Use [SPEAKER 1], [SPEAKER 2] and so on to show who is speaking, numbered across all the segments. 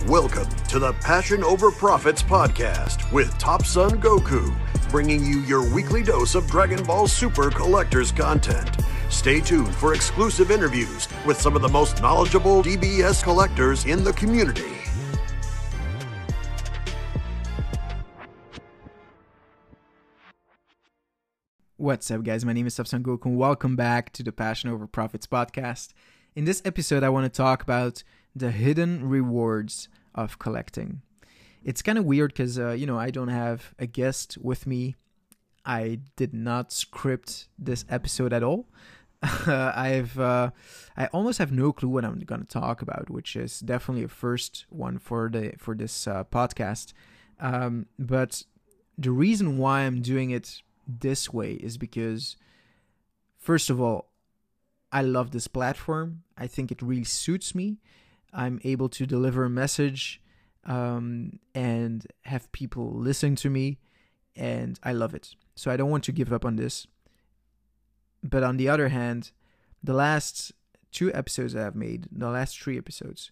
[SPEAKER 1] Welcome to the Passion Over Profits podcast with Top Son Goku, bringing you your weekly dose of Dragon Ball Super collectors content. Stay tuned for exclusive interviews with some of the most knowledgeable DBS collectors in the community.
[SPEAKER 2] What's up, guys? My name is Top Son Goku, and welcome back to the Passion Over Profits podcast. In this episode, I want to talk about the hidden rewards of collecting. It's kind of weird because, I don't have a guest with me. I did not script this episode at all. I almost have no clue what I'm going to talk about, which is definitely a first one for this podcast. But the reason why I'm doing it this way is because, first of all, I love this platform. I think it really suits me. I'm able to deliver a message and have people listen to me, and I love it. So I don't want to give up on this. But on the other hand, the last 2 episodes that I've made, the last 3 episodes,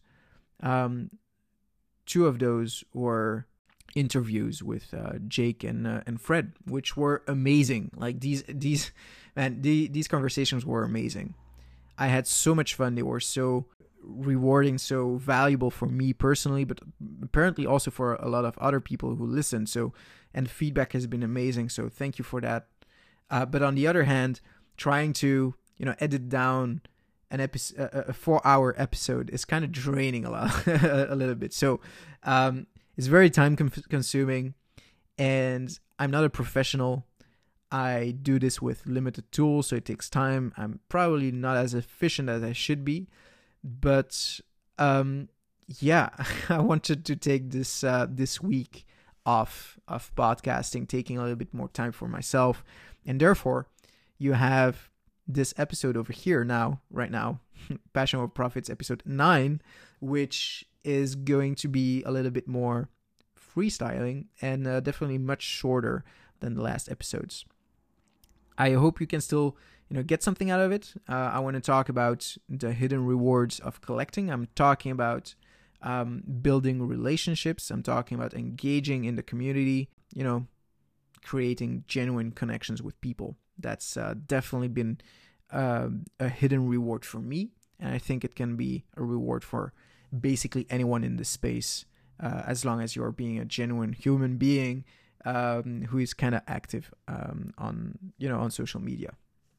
[SPEAKER 2] 2 of those were interviews with Jake and Fred, which were amazing. Like these conversations were amazing. I had so much fun. They were so rewarding, so valuable for me personally, but apparently also for a lot of other people who listened. And feedback has been amazing. So thank you for that. But on the other hand, trying to edit down an episode, a 4-hour episode, is kind of draining a little bit. So it's very time consuming, and I'm not a professional. I do this with limited tools, so it takes time. I'm probably not as efficient as I should be, but I wanted to take this week off of podcasting, taking a little bit more time for myself, and therefore you have this episode over here right now, Passion Over Profits episode 9, which is going to be a little bit more freestyling and definitely much shorter than the last episodes. I hope you can still get something out of it. I want to talk about the hidden rewards of collecting. I'm talking about building relationships. I'm talking about engaging in the community, creating genuine connections with people. That's definitely been a hidden reward for me, and I think it can be a reward for basically anyone in this space, as long as you're being a genuine human being who is kind of active on social media.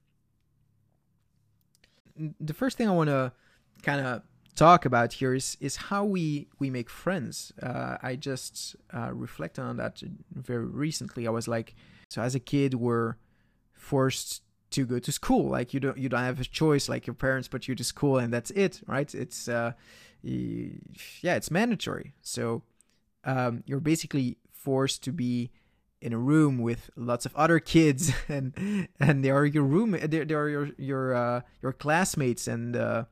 [SPEAKER 2] The first thing I want to kind of talk about here is how we make friends. I just reflected on that very recently. I was like, so as a kid, we're forced to go to school. Like you don't have a choice. Like your parents put you to school, and that's it, right? It's it's mandatory. So you're basically forced to be in a room with lots of other kids, and they are your they are your classmates, and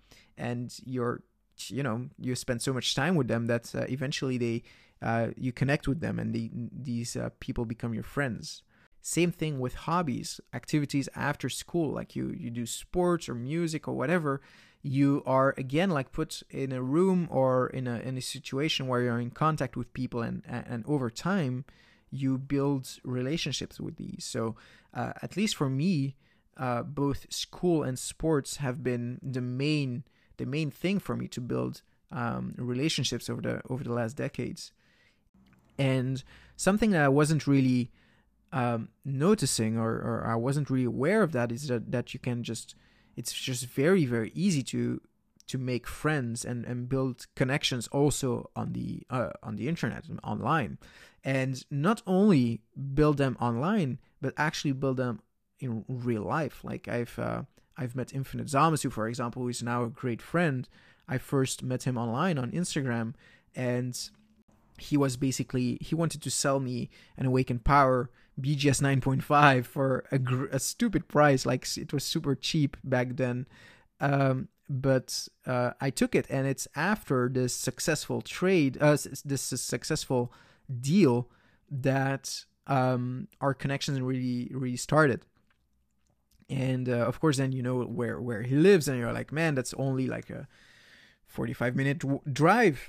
[SPEAKER 2] you spend so much time with them that eventually you connect with them, and these people become your friends. Same thing with hobbies, activities after school, like you do sports or music or whatever. You are again like put in a room or in a situation where you're in contact with people, and over time you build relationships with these. So at least for me, both school and sports have been the main thing for me to build relationships over the last decades. And something that I wasn't really noticing or I wasn't really aware of that is that you can it's just very, very easy to make friends and build connections also on the internet and online, and not only build them online but actually build them in real life. Like I've met Infinite Zamasu, for example, who is now a great friend. I first met him online on Instagram, and he wanted to sell me an Awakened Power BGS 9.5 for a stupid price. Like it was super cheap back then. But I took it, and it's after this successful trade, this successful deal, that our connections really, really started. And of course, then you know where he lives, and you're like, man, that's only like a 45-minute drive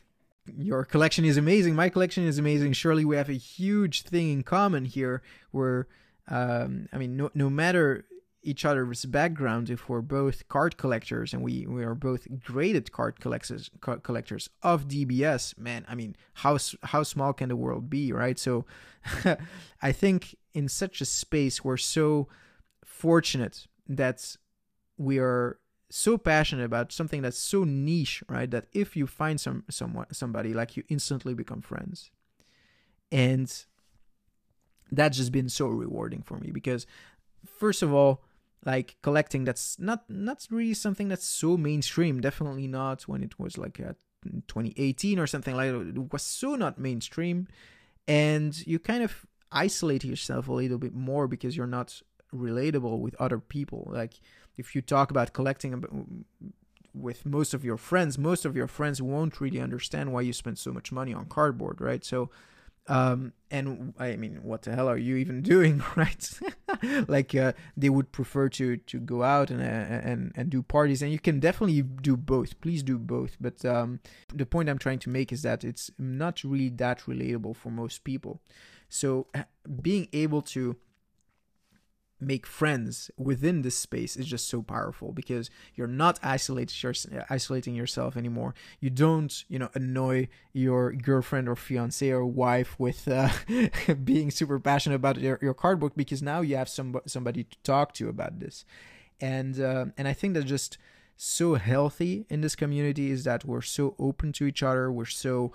[SPEAKER 2] your collection is amazing. My collection is amazing. Surely we have a huge thing in common here where, no matter each other's background, if we're both card collectors and we are both graded card collectors of DBS, man, how small can the world be, right? So I think in such a space, we're so fortunate that we are so passionate about something that's so niche, right? That if you find somebody, like, you instantly become friends. And that's just been so rewarding for me because, first of all, like, collecting, that's not really something that's so mainstream. Definitely not when it was like 2018 or something like that. It was so not mainstream, and you kind of isolate yourself a little bit more because you're not relatable with other people. Like, if you talk about collecting with most of your friends won't really understand why you spend so much money on cardboard, right? So and what the hell are you even doing, right? Like, they would prefer to go out and do parties, and you can definitely do both. Please do both. But the point I'm trying to make is that it's not really that relatable for most people. So being able to make friends within this space is just so powerful because you're not isolating yourself anymore. You don't, annoy your girlfriend or fiance or wife with being super passionate about your card book, because now you have somebody to talk to about this. And I think that's just so healthy in this community, is that we're so open to each other. We're so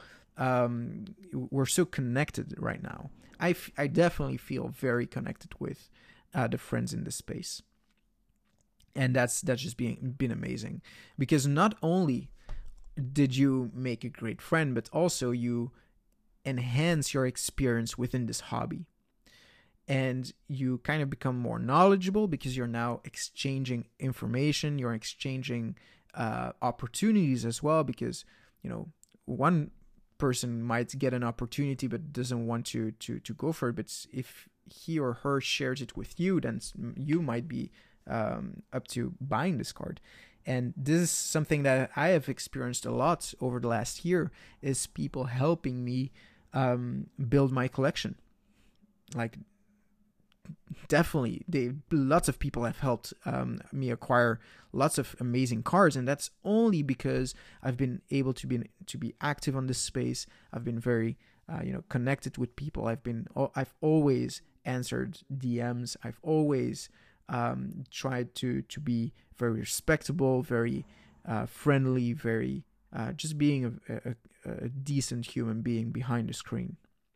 [SPEAKER 2] connected right now. I definitely feel very connected with the friends in this space, and that's just been amazing, because not only did you make a great friend, but also you enhance your experience within this hobby, and you kind of become more knowledgeable because you're now exchanging information, you're exchanging opportunities as well, because one person might get an opportunity but doesn't want to go for it, but if he or her shares it with you, then you might be up to buying this card. And this is something that I have experienced a lot over the last year, is people helping me build my collection. Like, definitely, lots of people have helped me acquire lots of amazing cards, and that's only because I've been able to be active on this space. I've been very connected with people. I've always answered DMs. I've always tried to be very respectable, very friendly, very just being a decent human being behind the screen.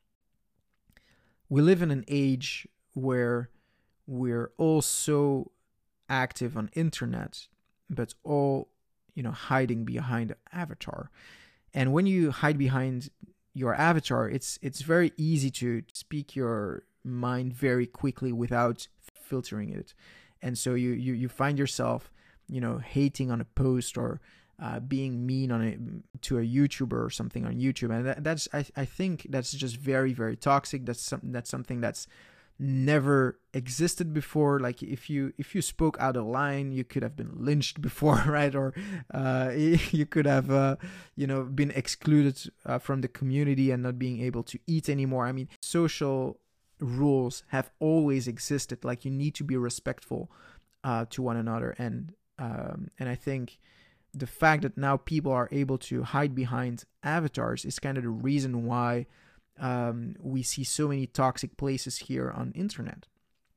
[SPEAKER 2] We live in an age where we're all so active on internet, but all hiding behind an avatar. And when you hide behind your avatar, it's very easy to speak your mind very quickly without filtering it, and so you find yourself hating on a post or being mean to a YouTuber or something on YouTube, and that's I think that's just very, very toxic. That's something that's never existed before. Like, if you spoke out of line, you could have been lynched before, right? Or you could have been excluded from the community and not being able to eat anymore. Social rules have always existed. Like, you need to be respectful to one another, and I think the fact that now people are able to hide behind avatars is kind of the reason why we see so many toxic places here on internet.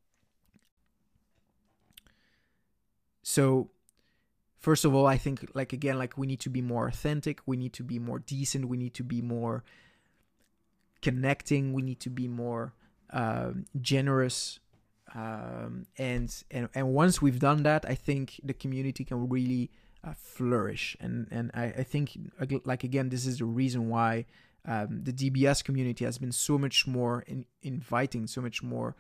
[SPEAKER 2] So first of all, I think, we need to be more authentic, we need to be more decent, we need to be more connecting, we need to be more generous, and once we've done that, I think the community can really flourish, and I think, again, this is the reason why the DBS community has been so much more inviting, so much more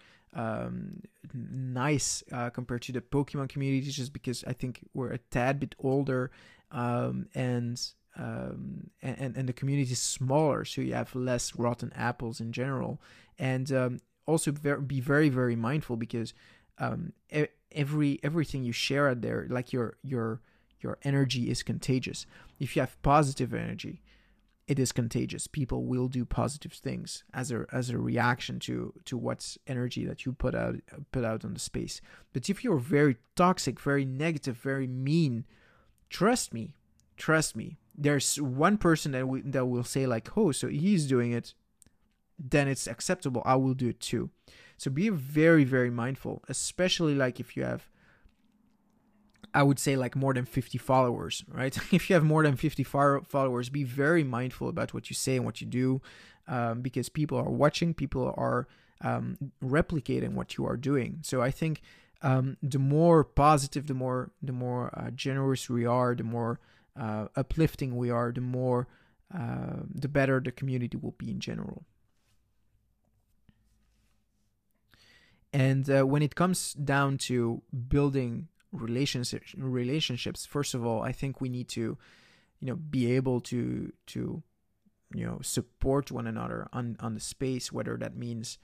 [SPEAKER 2] nice compared to the Pokemon community, just because I think we're a tad bit older, and the community is smaller, so you have less rotten apples in general, and also be very, very mindful, because everything you share out there, like your energy is contagious. If you have positive energy, it is contagious. People will do positive things as a reaction to what's energy that you put out on the space. But if you're very toxic, very negative, very mean, trust me, there's one person that will say like, oh, so he's doing it, then it's acceptable, I will do it too. So be very, very mindful, especially like if you have, I would say, like more than 50 followers, right? If you have more than 50 followers, be very mindful about what you say and what you do, because people are watching, people are replicating what you are doing. So I think the more positive, the more generous we are, the more uplifting we are, the better the community will be in general. And when it comes down to building relationships, first of all, I think we need to, be able to support one another on the space, whether that means,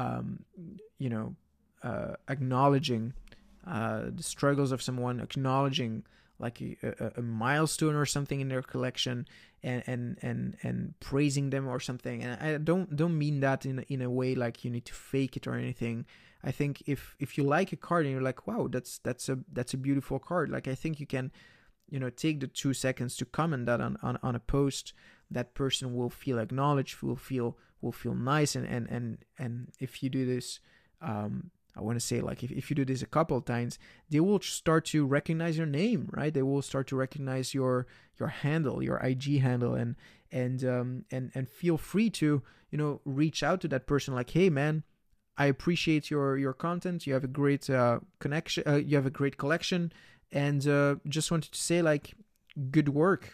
[SPEAKER 2] acknowledging the struggles of someone, acknowledging like a milestone or something in their collection, and praising them or something. And I don't mean that in a way like you need to fake it or anything. I think if you like a card and you're like, wow, that's a beautiful card, like I think you can, take the 2 seconds to comment that on a post. That person will feel acknowledged, will feel nice, and if you do this, I want to say, like, if you do this a couple of times, they will start to recognize your name, right? They will start to recognize your handle, your IG handle, and feel free to, reach out to that person like, hey man, I appreciate your content. You have a great connection. You have a great collection, and just wanted to say, like, good work.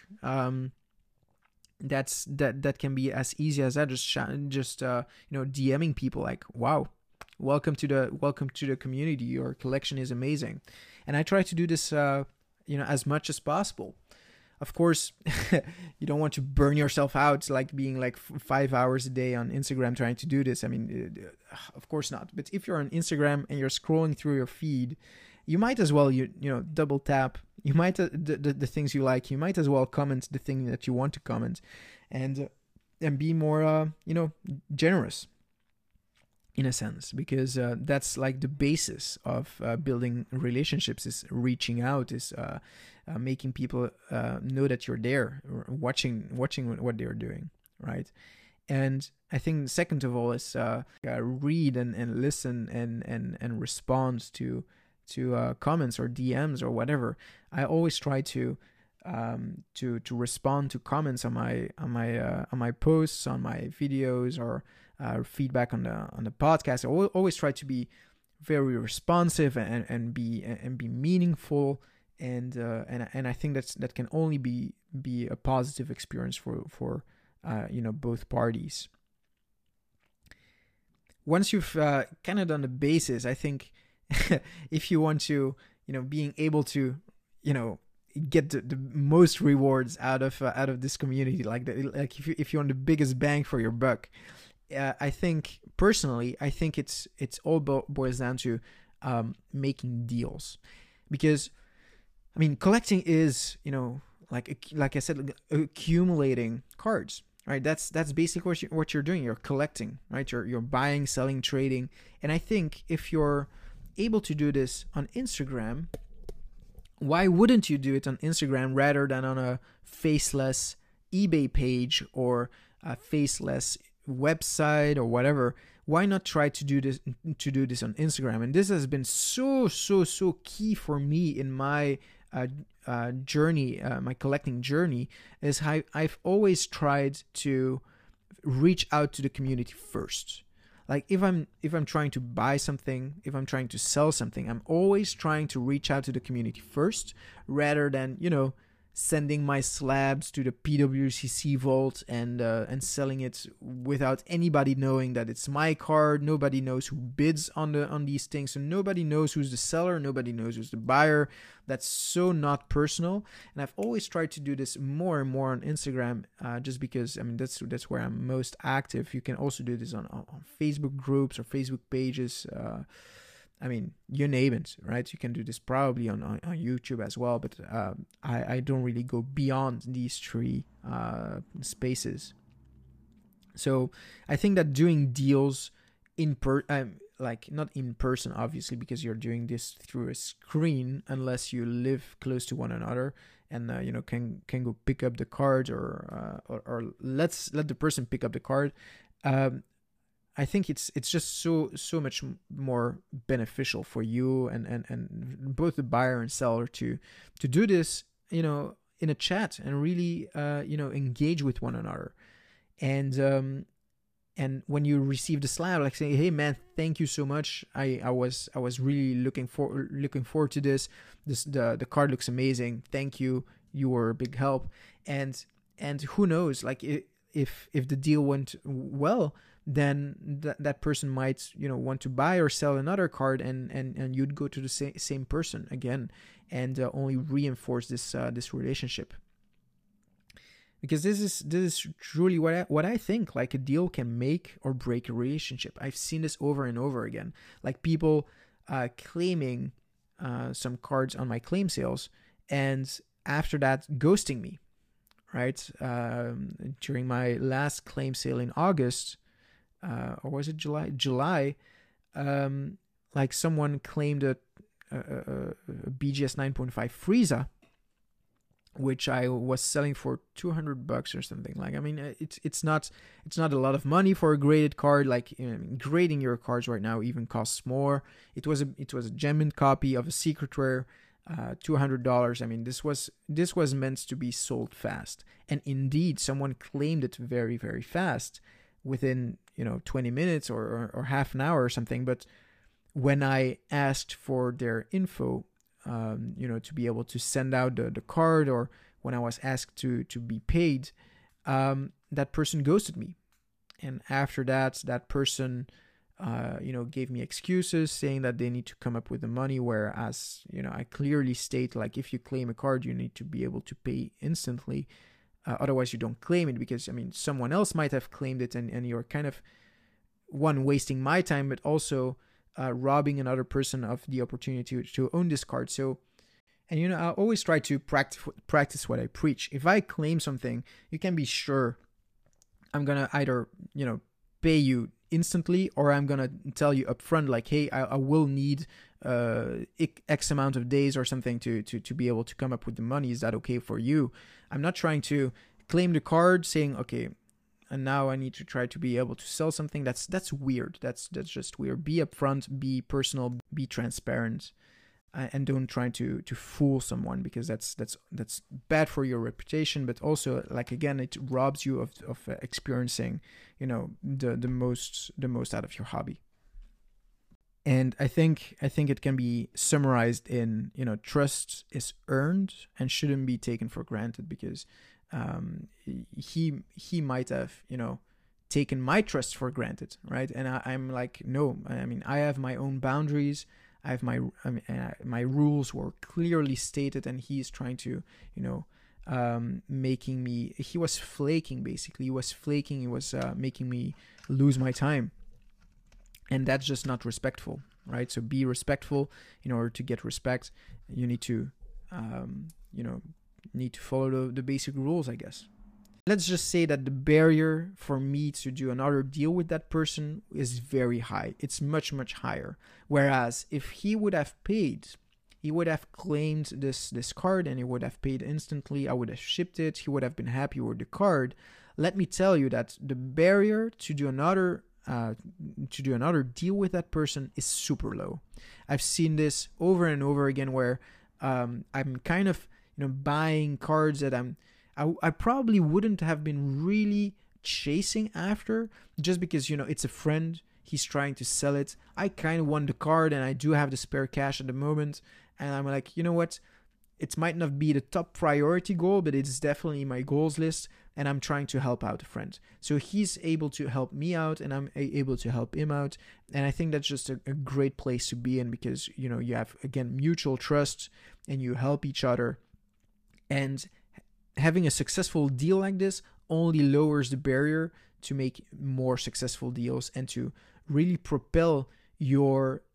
[SPEAKER 2] That can be as easy as that. Just DMing people like, wow, welcome to the community. Your collection is amazing. And I try to do this as much as possible. Of course, you don't want to burn yourself out, like being like 5 hours a day on Instagram trying to do this. I mean, of course not. But if you're on Instagram and you're scrolling through your feed, you might as well double tap. You might the things you like. You might as well comment the thing that you want to comment, and be more generous, in a sense, because that's like the basis of building relationships, is reaching out, is making people know that you're there, watching what they're doing, right? And I think second of all is read and listen and respond to comments or DMs or whatever. I always try to respond to comments on my posts, on my videos, or feedback on the podcast. I always try to be very responsive and be meaningful, and I think that can only be a positive experience for both parties. Once you've kind of done the basis, I think if you want to being able to get the most rewards out of this community, like if you want the biggest bang for your buck, I think personally, it's all boils down to making deals, because I mean, collecting is like I said, accumulating cards, right? That's basically what you're doing. You're collecting, right? You're buying, selling, trading. And I think if you're able to do this on Instagram, why wouldn't you do it on Instagram rather than on a faceless eBay page or a faceless website or whatever? Why not try to do this on Instagram? And this has been so key for me in my journey, my collecting journey, is how I've always tried to reach out to the community first. Like if I'm trying to buy something, if I'm trying to sell something, I'm always trying to reach out to the community first, rather than sending my slabs to the PWCC vault and selling it without anybody knowing that it's my card. Nobody knows who bids on these things, so nobody knows who's the seller, nobody knows who's the buyer. That's so not personal. And I've always tried to do this more and more on Instagram, just because that's where I'm most active. You can also do this on Facebook groups or Facebook pages. I mean, you name it, right? You can do this probably on YouTube as well, but I don't really go beyond these three spaces. So I think that doing deals like not in person, obviously, because you're doing this through a screen, unless you live close to one another and can go pick up the card, or let the person pick up the card. I think it's just so much more beneficial for you and both the buyer and seller to do this, in a chat and really engage with one another. And when you receive the slab, like saying, "Hey man, thank you so much. I was really looking forward to this. The card looks amazing. Thank you. You were a big help." And who knows, like if the deal went well, then that person might want to buy or sell another card, and you'd go to the same person again, and only reinforce this relationship. Because this is truly what I think. Like, a deal can make or break a relationship. I've seen this over and over again. Like, people claiming some cards on my claim sales, and after that ghosting me, right? During my last claim sale in August, or was it July? Like, someone claimed a BGS 9.5 Frieza, which I was selling for $200 or something. Like, I mean, it's not a lot of money for a graded card. Like, grading your cards right now even costs more. It was a gem copy of a secret rare, $200. I mean, this was meant to be sold fast, and indeed, someone claimed it very, very fast, within 20 minutes or half an hour or something. But when I asked for their info, to be able to send out the card, or when I was asked to be paid, that person ghosted me. And after that person, gave me excuses, saying that they need to come up with the money, whereas, I clearly state, like, if you claim a card, you need to be able to pay instantly. Otherwise, you don't claim it, because, I mean, someone else might have claimed it, and you're kind of, one, wasting my time, but also robbing another person of the opportunity to own this card. So, and I always try to practice what I preach. If I claim something, you can be sure I'm gonna either pay you instantly, or I'm gonna tell you upfront, like, hey, I will need X amount of days or something to be able to come up with the money. Is that okay for you? I'm not trying to claim the card saying, okay, and now I need to try to be able to sell something. That's weird. That's just weird. Be upfront, be personal, be transparent, and don't try to fool someone, because that's bad for your reputation. But also, like, again, it robs you of experiencing the most out of your hobby. And I think it can be summarized in trust is earned and shouldn't be taken for granted, because he might have taken my trust for granted, right? And I'm like, no, I mean, I have my own boundaries. I have my rules were clearly stated, and he's trying to making me. He was flaking, basically. He was making me lose my time, and that's just not respectful, right? So be respectful. In order to get respect, you need to follow the basic rules, I guess. Let's just say that the barrier for me to do another deal with that person is very high. It's much, much higher. Whereas if he would have paid, he would have claimed this card, and he would have paid instantly. I would have shipped it. He would have been happy with the card. Let me tell you that the barrier to do another deal with that person is super low. I've seen this over and over again, where I'm kind of buying cards that I probably wouldn't have been really chasing after, just because it's a friend, he's trying to sell it. I kind of want the card, and I do have the spare cash at the moment, and I'm like, you know what, it might not be the top priority goal, but it's definitely my goals list, and I'm trying to help out a friend. So he's able to help me out, and I'm able to help him out. And I think that's just a great place to be in, because you have, again, mutual trust, and you help each other. And having a successful deal like this only lowers the barrier to make more successful deals, and to really propel your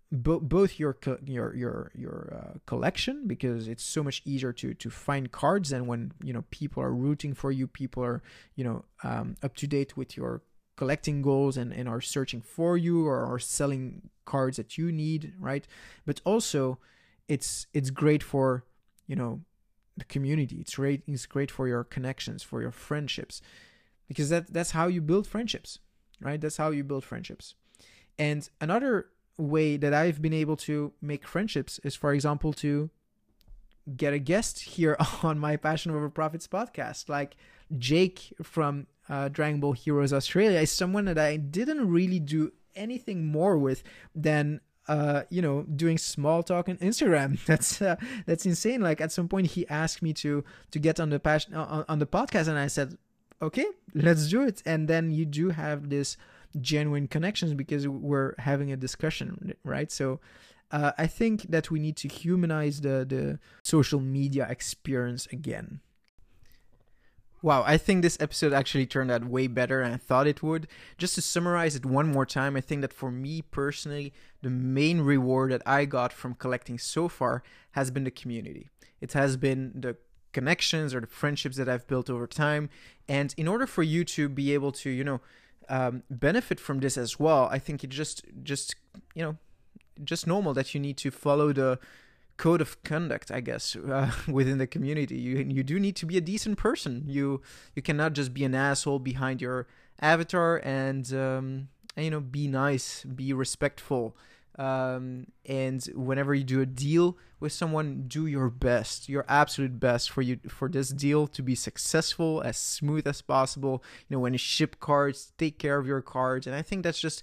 [SPEAKER 2] both your collection, because it's so much easier to find cards, and when people are rooting for you, people are up to date with your collecting goals and are searching for you or are selling cards that you need, right? But also it's great for the community. It's great for your connections, for your friendships, because that's how you build friendships, right? That's how you build friendships. And another way that I've been able to make friendships is, for example, to get a guest here on my Passion Over Profits podcast. Like Jake from Dragon Ball Heroes Australia is someone that I didn't really do anything more with than doing small talk on Instagram. That's insane. Like at some point he asked me to get on the podcast, and I said, okay, let's do it. And then you do have this genuine connections because we're having a discussion, right? So I think that we need to humanize the social media experience again. Wow, I think this episode actually turned out way better than I thought it would. Just to summarize it one more time, I think that for me personally, the main reward that I got from collecting so far has been the community. It has been the connections or the friendships that I've built over time. And in order for you to be able to, benefit from this as well, I think it's just normal that you need to follow the code of conduct, I guess, within the community. You do need to be a decent person. You cannot just be an asshole behind your avatar and be nice, be respectful. And whenever you do a deal with someone, do your best, your absolute best for this deal to be successful, as smooth as possible. When you ship cards, take care of your cards, and I think that's just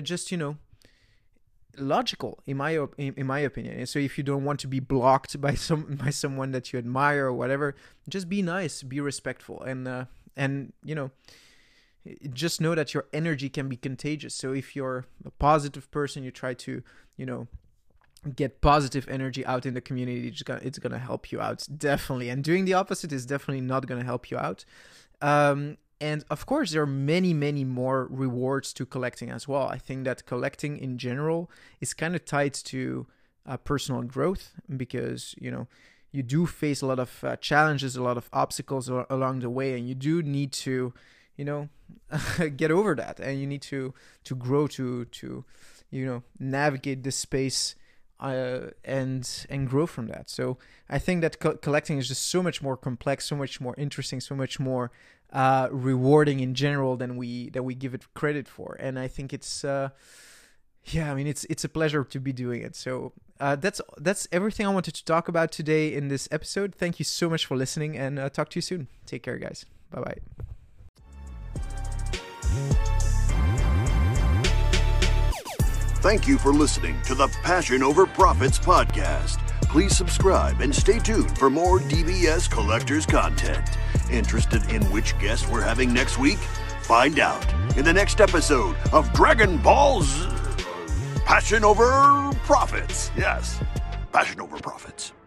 [SPEAKER 2] logical in my opinion. And so if you don't want to be blocked by someone that you admire or whatever, just be nice, be respectful, and just know that your energy can be contagious. So if you're a positive person, you try to, get positive energy out in the community. It's gonna help you out, definitely. And doing the opposite is definitely not gonna help you out. And of course, there are many, many more rewards to collecting as well. I think that collecting in general is kind of tied to personal growth, because you do face a lot of challenges, a lot of obstacles along the way, and you do need to get over that, and you need to grow to navigate this space and grow from that. So I think that collecting is just so much more complex, so much more interesting, so much more rewarding in general than we give it credit for. And I think it's it's a pleasure to be doing it. So that's everything I wanted to talk about today in this episode. Thank you so much for listening, and talk to you soon. Take care, guys. Bye-bye.
[SPEAKER 1] Thank you for listening to the Passion Over Profits podcast. Please subscribe and stay tuned for more DBS Collectors content. Interested in which guest we're having next week? Find out in the next episode of Dragon Ball's Passion Over Profits. Yes, Passion Over Profits.